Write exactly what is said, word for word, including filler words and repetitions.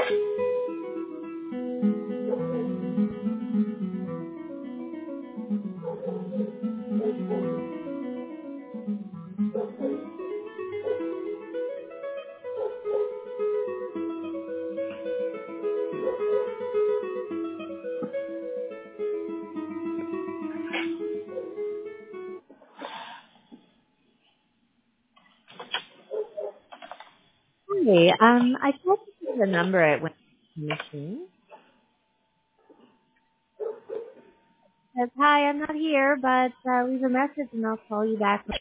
Hey, um, I tried to get the number at when machine. Says, hi, I'm not here, but uh, leave a message and I'll call you back